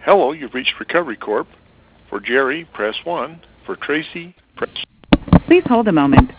Hello, you've reached Recovery Corp. For Jerry, press 1. For Tracy, press... Please hold a moment.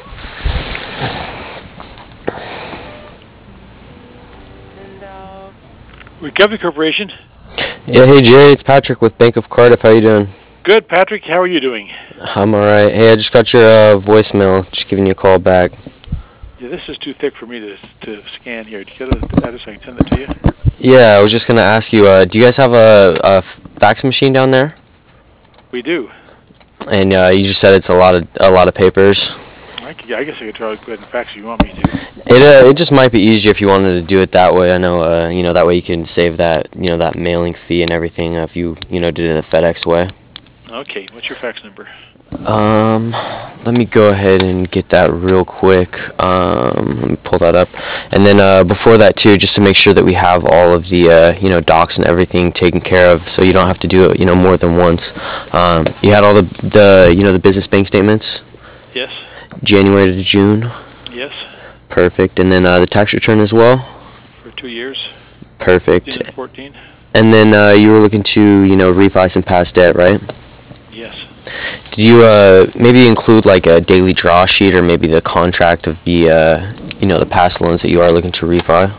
Recovery Corporation. Yeah, hey Jerry, it's Patrick with Bank of Cardiff. How you doing? Good, Patrick. How are you doing? I'm alright. Hey, I just got your voicemail. Just giving you a call back. Yeah, this is too thick for me to scan here. Do you got an address I can send it to you? Yeah, I was just gonna ask you. Do you guys have a fax machine down there? We do. And you just said it's a lot of papers. I guess I could try to go ahead and fax if you want me to. It just might be easier if you wanted to do it that way. I know that way you can save that that mailing fee and everything if you did it the FedEx way. Okay, what's your fax number? Let me go ahead and get that real quick. Let me pull that up, and then before that too, just to make sure that we have all of the docs and everything taken care of, so you don't have to do it more than once. You had all the business bank statements. Yes. January to June. Yes. Perfect, and then the tax return as well. For 2 years. Perfect. 14. And then you were looking to refi some past debt, right? Yes. Did you maybe include like a daily draw sheet or maybe the contract of the the past loans that you are looking to refi?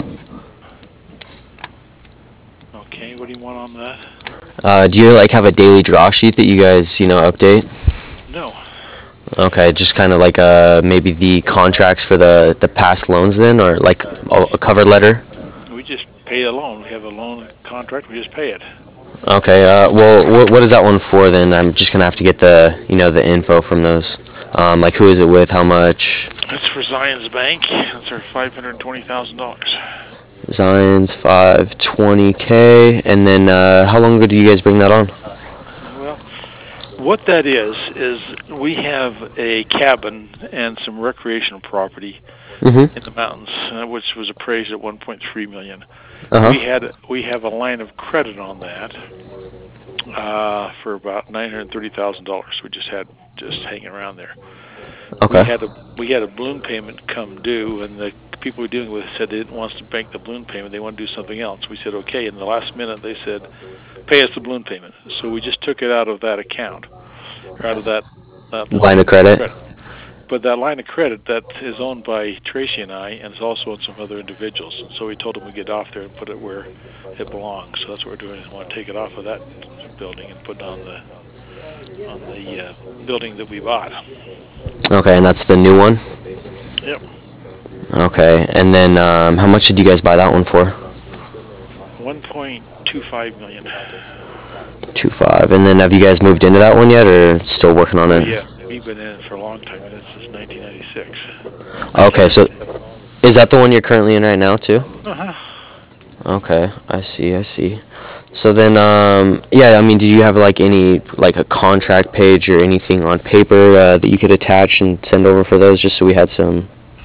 Okay, what do you want on that? Do you like have a daily draw sheet that you guys update? No. Okay, just kind of like maybe the contracts for the past loans then, or like a cover letter? We just pay a loan. We have a loan contract. We just pay it. Okay. Well, what is that one for then? I'm just gonna have to get the the info from those. Like who is it with? How much? That's for Zions Bank. That's our $520,000. Zions 520K, and then how long ago did you guys bring that on? Well, what that is we have a cabin and some recreational property in the mountains, which was appraised at $1.3 million. We have a line of credit on that for about $930,000. We just had hanging around there. Okay. We had a balloon payment come due, and the people we were dealing with said they didn't want us to bank the balloon payment. They want to do something else. We said okay. In the last minute, they said, "Pay us the balloon payment." So we just took it out of that account, or out of that line of credit. But that line of credit that is owned by Tracy and I, and is also on some other individuals. So we told them we'd get off there and put it where it belongs. So that's what we're doing. We want to take it off of that building and put it on the building that we bought. Okay, and that's the new one? Yep. Okay, and then how much did you guys buy that one for? $1.25 million. 2.5, and then have you guys moved into that one yet, or still working on it? Yeah, we've been in it for a long time. It's since 1996. Okay, so is that the one you're currently in right now too? Okay, I see. So then, yeah, I mean, did you have like any a contract page or anything on paper that you could attach and send over for those, just so we had some?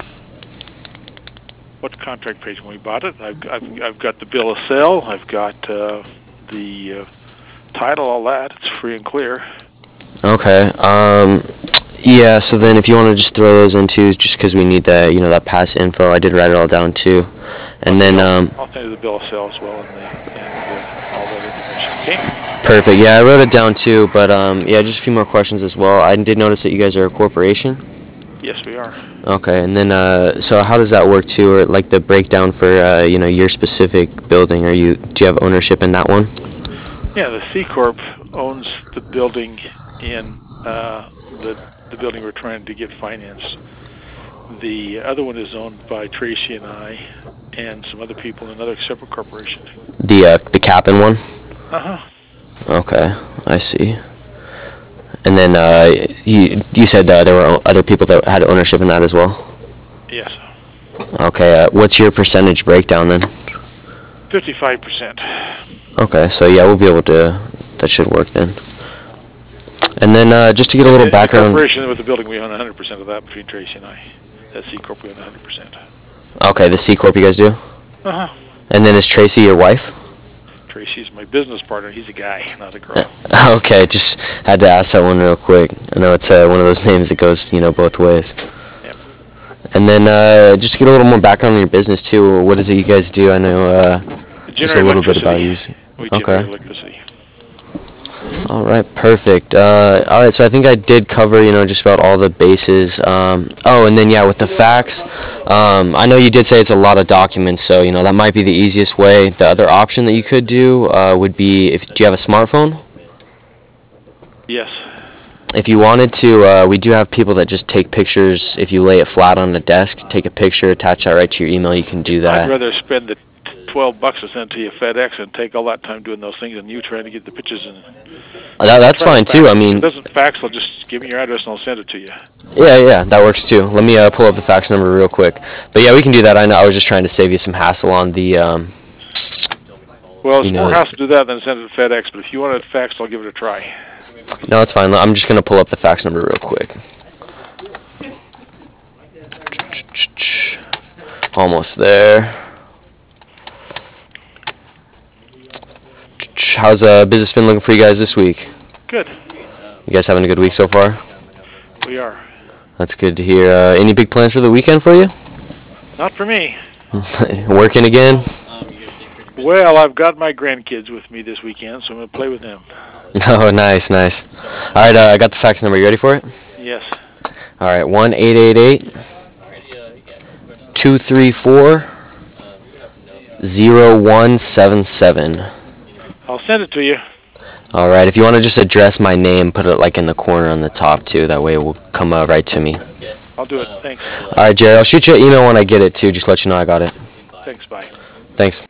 What contract page? When we bought it, I've got the bill of sale. I've got the title, all that. It's free and clear. Okay. Yeah. So then, if you want to just throw those in too, just because we need that, that past info. I did write it all down too, and then I'll send you the bill of sale as well and all that information. Okay. Perfect. Yeah, I wrote it down too, but yeah, just a few more questions as well. I did notice that you guys are a corporation. Yes, we are. Okay, and then so how does that work too, or like the breakdown for your specific building? Do you have ownership in that one? Yeah, the C Corp owns the building in the building we're trying to get financed. The other one is owned by Tracy and I and some other people in another separate corporation. The Cap'n one? Okay, I see. And then you said there were other people that had ownership in that as well? Yes. Okay, what's your percentage breakdown then? 55%. Okay, so yeah, we'll be able to, that should work then. And then just to get a little background. The corporation with the building, we own 100% of that between Tracy and I. That C Corp, we own 100%. Okay, the C Corp you guys do? And then is Tracy your wife? Tracy's my business partner. He's a guy, not a girl. Okay, just had to ask that one real quick. I know it's one of those names that goes, both ways. Yep. And then just to get a little more background on your business too, what is it you guys do? I know just a little bit about you. We generate electricity. All right, perfect. All right, so I think I did cover, just about all the bases. Oh, and then yeah, with the fax, I know you did say it's a lot of documents, so that might be the easiest way. The other option that you could do would be, do you have a smartphone? Yes. If you wanted to, we do have people that just take pictures. If you lay it flat on the desk, take a picture, attach that right to your email. You can do that. I'd rather spend the $12 to send to you FedEx and take all that time doing those things than you trying to get the pictures in. That's fine too. I mean, if it doesn't fax, I'll just give me your address and I'll send it to you. Yeah, that works too. Let me pull up the fax number real quick. But yeah, we can do that. I know. I was just trying to save you some hassle on the. Well, it's more hassle to do that than send it to FedEx. But if you want it faxed, I'll give it a try. No, it's fine. I'm just gonna pull up the fax number real quick. Almost there. How's business been looking for you guys this week? Good. You guys having a good week so far? We are. That's good to hear. Any big plans for the weekend for you? Not for me. Working again? Well, I've got my grandkids with me this weekend, so I'm going to play with them. Oh, nice. All right, I got the fax number. You ready for it? Yes. All right, 1-888-234-0177. I'll send it to you. All right, if you want to just address my name, put it like in the corner on the top too. That way it will come right to me. I'll do it. Thanks. All right, Jerry, I'll shoot you an email when I get it too. Just let you know I got it. Thanks. Bye. Thanks.